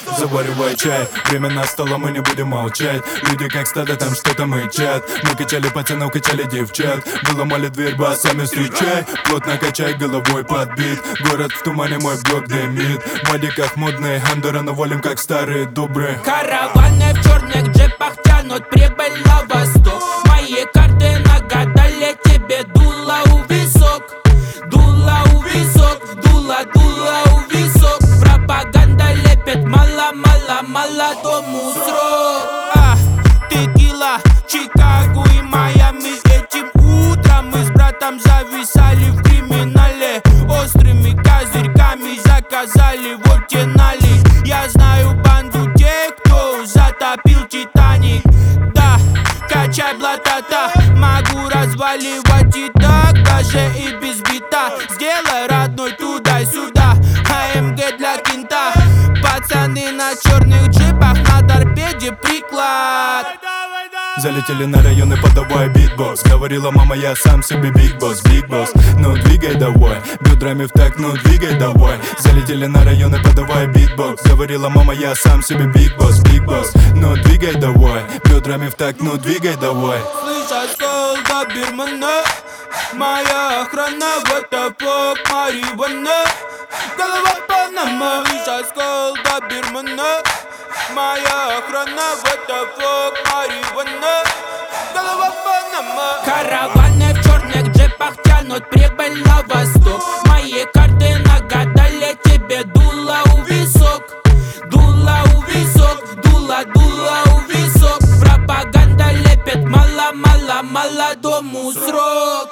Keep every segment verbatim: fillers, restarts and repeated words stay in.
Заваривай чай, время настало, мы не будем молчать. Люди как стадо там что-то мычат. Мы качали пацанов, качали девчат. Выломали дверь, басами встречай. Плотно качай, головой подбит. Город в тумане, мой блок дымит. В вадиках модные, Андора навалим, как старые добрые. Караваны в черных джипах тянут прибыль на восток. Мои карты нагадали тебе дуло у висок. Дуло у висок, дуло, дуло у висок. Пропаганда лепит мало-мало, молодому срок. А, текила, Чикаго и Майами. Этим утром мы с братом зависали в криминале. Острыми козырьками заказали вот те налик. Я знаю банду тех, кто затопил Титаник. Да, качай блатата, могу разваливать и так, даже и без бита. Сделай родной туда-сюда, АМГ для кента. Пацаны на черных джипах, на торпеде приклад. Залетели на районы, подавай битбокс. Говорила мама, я сам себе биг босс, биг босс. Ну двигай давай, бедрами в так, ну двигай давай. Залетели на районы, подавай битбокс. Говорила мама, я сам себе биг босс, биг босс. Ну двигай давай, бедрами в так, ну двигай давай. Слышь, скол до Бирмана, моя охрана, what the fuck, марихуана. Голова Панама, слышь, скол до Бирмана, моя охрана, what the fuck, марихуана. Голова Панама. Караваны в черных джипах тянут прибыль на восток. Мои карты нагадали тебе дуло у висок. Дуло у висок, дуло, дуло у висок. Пропаганда лепит мало-мало, молодому срок.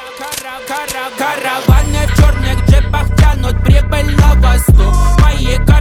Караваны в черных джипах тянут прибыль на восток. Мои карты